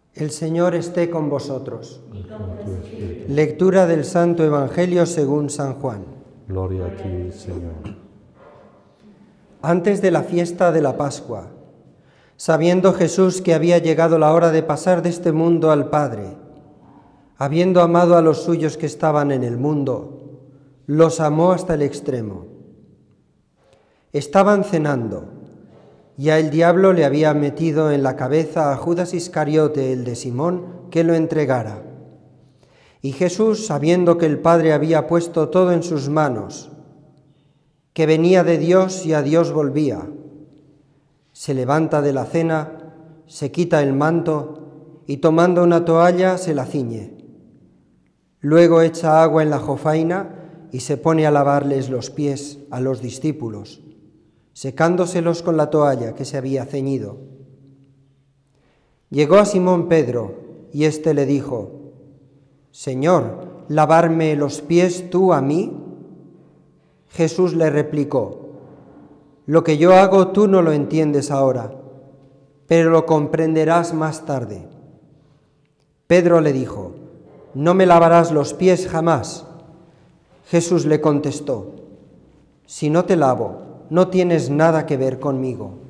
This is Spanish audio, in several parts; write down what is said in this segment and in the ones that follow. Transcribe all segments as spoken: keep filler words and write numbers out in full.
El Señor esté con vosotros. Y con tu espíritu. Lectura del Santo Evangelio según San Juan. Gloria a ti, Señor. Antes de la fiesta de la Pascua, sabiendo Jesús que había llegado la hora de pasar de este mundo al Padre, habiendo amado a los suyos que estaban en el mundo, los amó hasta el extremo. Estaban cenando. Ya el diablo le había metido en la cabeza a Judas Iscariote, el de Simón, que lo entregara. Y Jesús, sabiendo que el Padre había puesto todo en sus manos, que venía de Dios y a Dios volvía, se levanta de la cena, se quita el manto y tomando una toalla se la ciñe. Luego echa agua en la jofaina y se pone a lavarles los pies a los discípulos, secándoselos con la toalla que se había ceñido. Llegó a Simón Pedro, y éste le dijo: «Señor, ¿lavarme los pies tú a mí?» Jesús le replicó: «Lo que yo hago tú no lo entiendes ahora, pero lo comprenderás más tarde». Pedro le dijo: «No me lavarás los pies jamás». Jesús le contestó: «Si no te lavo, no tienes nada que ver conmigo».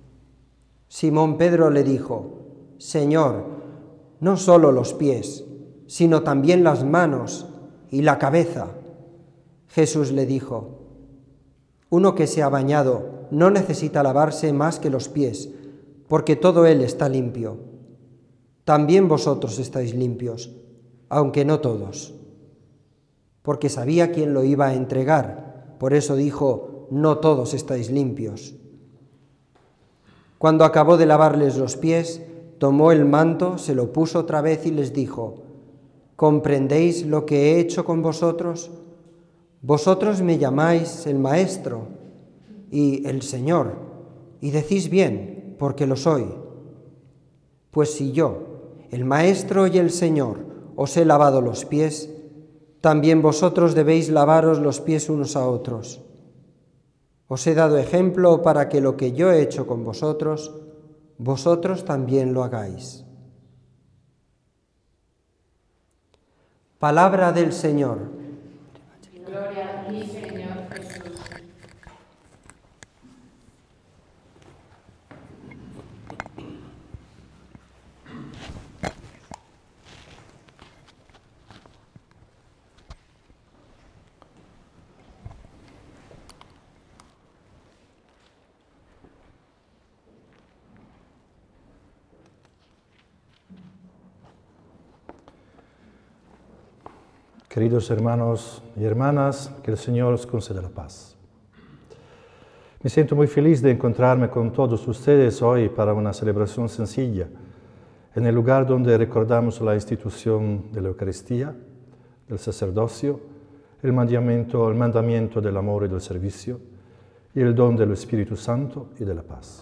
Simón Pedro le dijo: «Señor, no solo los pies, sino también las manos y la cabeza». Jesús le dijo: «Uno que se ha bañado no necesita lavarse más que los pies, porque todo él está limpio. También vosotros estáis limpios, aunque no todos». Porque sabía quién lo iba a entregar, por eso dijo: «No todos estáis limpios». Cuando acabó de lavarles los pies, tomó el manto, se lo puso otra vez y les dijo: «¿Comprendéis lo que he hecho con vosotros? Vosotros me llamáis el Maestro y el Señor, y decís bien, porque lo soy. Pues si yo, el Maestro y el Señor, os he lavado los pies, también vosotros debéis lavaros los pies unos a otros. Os he dado ejemplo para que lo que yo he hecho con vosotros, vosotros también lo hagáis». Palabra del Señor. Gloria a ti, Señor Jesús. Queridos hermanos y hermanas, que el Señor os conceda la paz. Me siento muy feliz de encontrarme con todos ustedes hoy para una celebración sencilla, en el lugar donde recordamos la institución de la Eucaristía, del sacerdocio, el mandamiento, el mandamiento del amor y del servicio, y el don del Espíritu Santo y de la paz.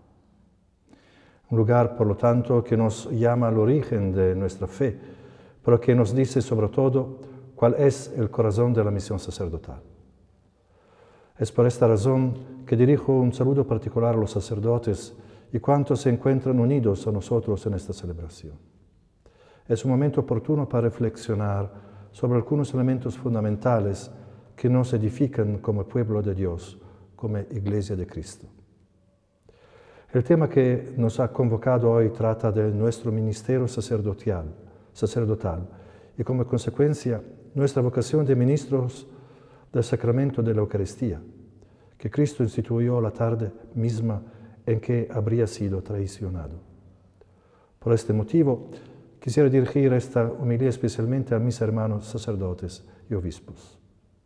Un lugar, por lo tanto, que nos llama al origen de nuestra fe, pero que nos dice sobre todo cuál es el corazón de la misión sacerdotal. Es por esta razón que dirijo un saludo particular a los sacerdotes y cuantos se encuentran unidos a nosotros en esta celebración. Es un momento oportuno para reflexionar sobre algunos elementos fundamentales que nos edifican como pueblo de Dios, como Iglesia de Cristo. El tema que nos ha convocado hoy trata de nuestro ministerio sacerdotal, sacerdotal y como consecuencia nuestra vocación de ministros del sacramento de la Eucaristía, que Cristo instituyó la tarde misma en que habría sido traicionado. Por este motivo, quisiera dirigir esta homilía especialmente a mis hermanos sacerdotes y obispos.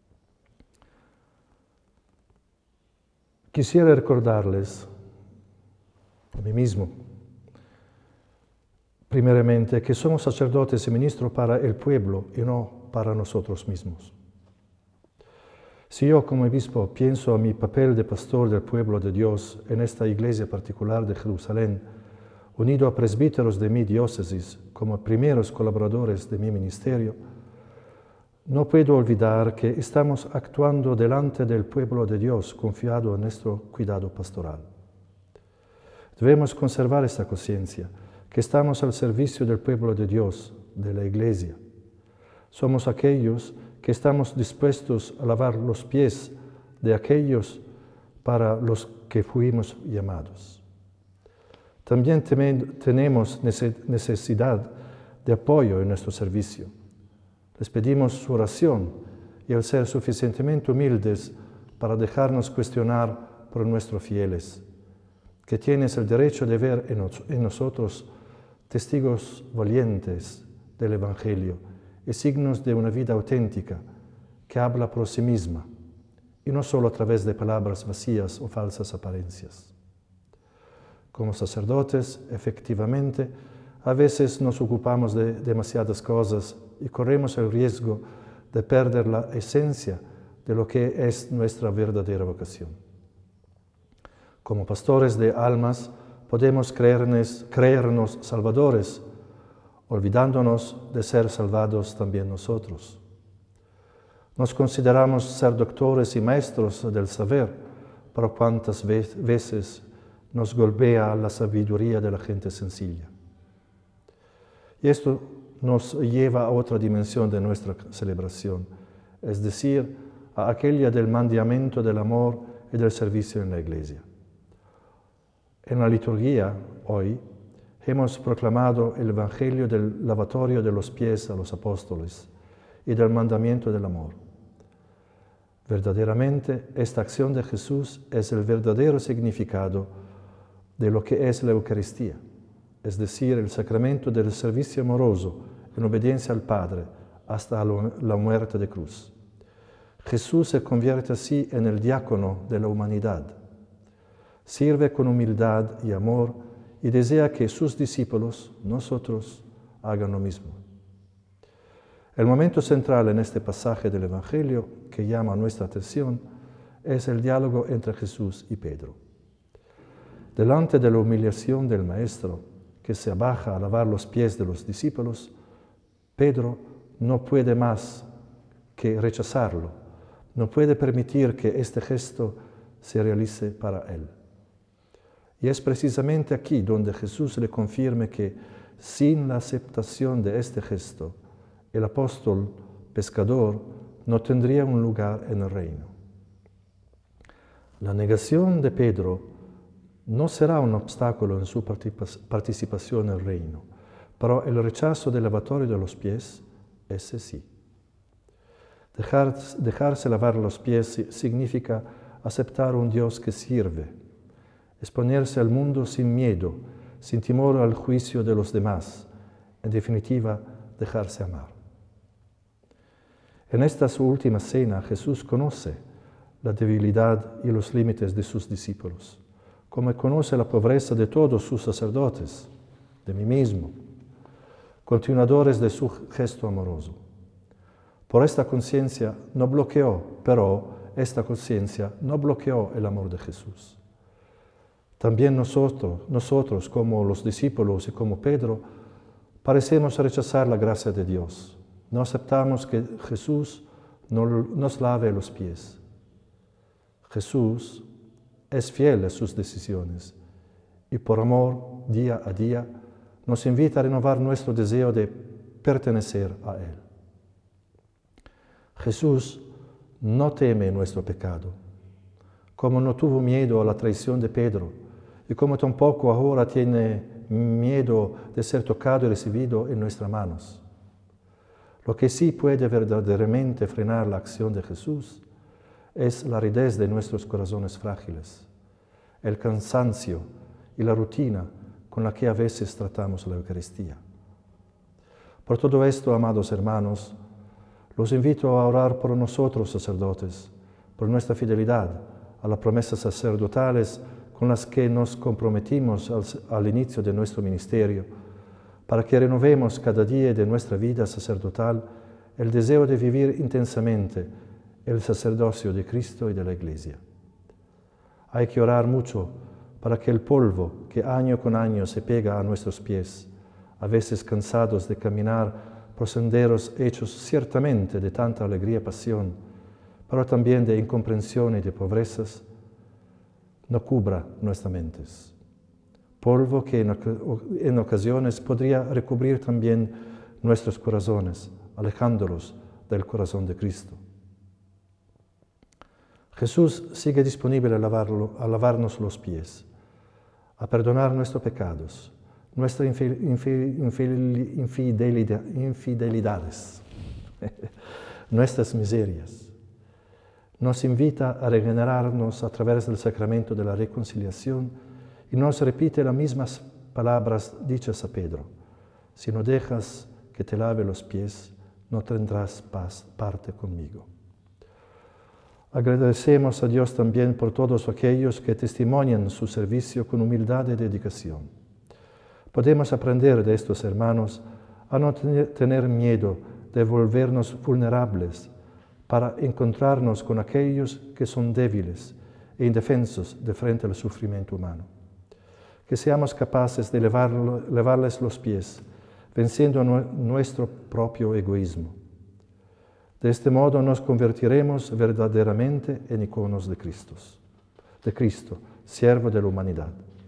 Quisiera recordarles, a mí mismo, primeramente, que somos sacerdotes y ministros para el pueblo y no para nosotros mismos. Si yo como obispo pienso a mi papel de pastor del pueblo de Dios en esta iglesia particular de Jerusalén, unido a presbíteros de mi diócesis como primeros colaboradores de mi ministerio, no puedo olvidar que estamos actuando delante del pueblo de Dios confiado en nuestro cuidado pastoral. Debemos conservar esta conciencia, que estamos al servicio del pueblo de Dios, de la Iglesia. Somos aquellos que estamos dispuestos a lavar los pies de aquellos para los que fuimos llamados. También tenemos necesidad de apoyo en nuestro servicio. Les pedimos su oración y el ser suficientemente humildes para dejarnos cuestionar por nuestros fieles, que tienes el derecho de ver en, nos, en nosotros testigos valientes del Evangelio y signos de una vida auténtica que habla por sí misma y no solo a través de palabras vacías o falsas apariencias. Como sacerdotes, efectivamente, a veces nos ocupamos de demasiadas cosas y corremos el riesgo de perder la esencia de lo que es nuestra verdadera vocación. Como pastores de almas, podemos creernos, creernos salvadores, olvidándonos de ser salvados también nosotros. Nos consideramos ser doctores y maestros del saber, pero cuántas veces nos golpea la sabiduría de la gente sencilla. Y esto nos lleva a otra dimensión de nuestra celebración, es decir, a aquella del mandamiento del amor y del servicio en la Iglesia. En la liturgia, hoy, hemos proclamado el Evangelio del lavatorio de los pies a los apóstoles y del mandamiento del amor. Verdaderamente, esta acción de Jesús es el verdadero significado de lo que es la Eucaristía, es decir, el sacramento del servicio amoroso en obediencia al Padre hasta la muerte de cruz. Jesús se convierte así en el diácono de la humanidad. Sirve con humildad y amor y desea que sus discípulos, nosotros, hagan lo mismo. El momento central en este pasaje del Evangelio que llama nuestra atención es el diálogo entre Jesús y Pedro. Delante de la humillación del Maestro, que se abaja a lavar los pies de los discípulos, Pedro no puede más que rechazarlo, no puede permitir que este gesto se realice para él. Y es precisamente aquí donde Jesús le confirma que sin la aceptación de este gesto, el apóstol pescador no tendría un lugar en el reino. La negación de Pedro no será un obstáculo en su participación en el reino, pero el rechazo del lavatorio de los pies, ese sí. Dejar, dejarse lavar los pies significa aceptar un Dios que sirve, exponerse al mundo sin miedo, sin temor al juicio de los demás, en definitiva, dejarse amar. En esta su última cena, Jesús conoce la debilidad y los límites de sus discípulos, como conoce la pobreza de todos sus sacerdotes, de mí mismo, continuadores de su gesto amoroso. Por esta conciencia no bloqueó, pero esta conciencia no bloqueó el amor de Jesús. También nosotros, nosotros, como los discípulos y como Pedro, parecemos rechazar la gracia de Dios. No aceptamos que Jesús nos lave los pies. Jesús es fiel a sus decisiones y por amor, día a día, nos invita a renovar nuestro deseo de pertenecer a Él. Jesús no teme nuestro pecado, como no tuvo miedo a la traición de Pedro y como tampoco ahora tiene miedo de ser tocado y recibido en nuestras manos. Lo que sí puede verdaderamente frenar la acción de Jesús es la aridez de nuestros corazones frágiles, el cansancio y la rutina con la que a veces tratamos la Eucaristía. Por todo esto, amados hermanos, los invito a orar por nosotros, sacerdotes, por nuestra fidelidad a las promesas sacerdotales con las que nos comprometimos al, al inicio de nuestro ministerio, para que renovemos cada día de nuestra vida sacerdotal el deseo de vivir intensamente el sacerdocio de Cristo y de la Iglesia. Hay que orar mucho para que el polvo que año con año se pega a nuestros pies, a veces cansados de caminar por senderos hechos ciertamente de tanta alegría y pasión, pero también de incomprensión y de pobrezas, no cubra nuestras mentes. polvo que en, en ocasiones podría recubrir también nuestros corazones, alejándolos del corazón de Cristo. Jesús sigue disponible a, lavarlo, a lavarnos los pies, a perdonar nuestros pecados, nuestras infidelidad, infidelidades, nuestras miserias. Nos invita a regenerarnos a través del sacramento de la reconciliación y nos repite las mismas palabras dichas a Pedro. Si no dejas que te lave los pies, no tendrás paz, parte conmigo. Agradecemos a Dios también por todos aquellos que testimonian su servicio con humildad y dedicación. Podemos aprender de estos hermanos a no tener miedo de volvernos vulnerables para encontrarnos con aquellos que son débiles e indefensos de frente al sufrimiento humano. Que seamos capaces de levarlo, levarles los pies, venciendo nuestro propio egoísmo. De este modo nos convertiremos verdaderamente en iconos de Cristo, de Cristo, siervo de la humanidad.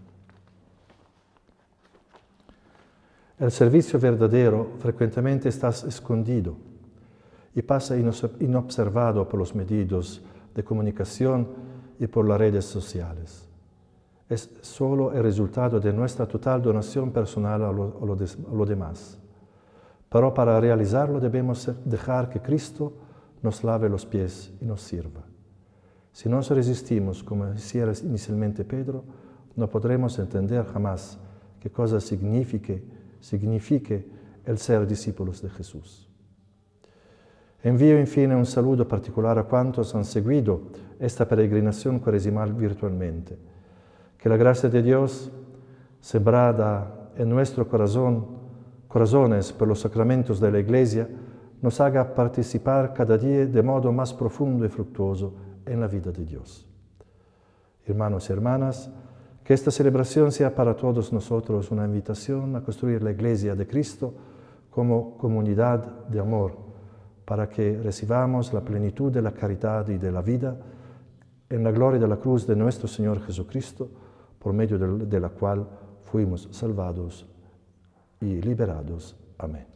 El servicio verdadero frecuentemente está escondido y pasa inobservado por los medios de comunicación y por las redes sociales. Es solo el resultado de nuestra total donación personal a lo, a lo, de, a lo demás. Pero para realizarlo debemos dejar que Cristo nos lave los pies y nos sirva. Si nos resistimos, como decía inicialmente Pedro, no podremos entender jamás qué cosa signifique, signifique el ser discípulos de Jesús. Envío infine un saludo particular a cuantos han seguido esta peregrinación cuaresmal virtualmente. Que la gracia de Dios, sembrada en nuestro corazón, corazones por los sacramentos de la Iglesia, nos haga participar cada día de modo más profundo y fructuoso en la vida de Dios. Hermanos y hermanas, que esta celebración sea para todos nosotros una invitación a construir la Iglesia de Cristo como comunidad de amor, para que recibamos la plenitud de la caridad y de la vida en la gloria de la cruz de nuestro Señor Jesucristo, por medio de la cual fuimos salvados y liberados. Amén.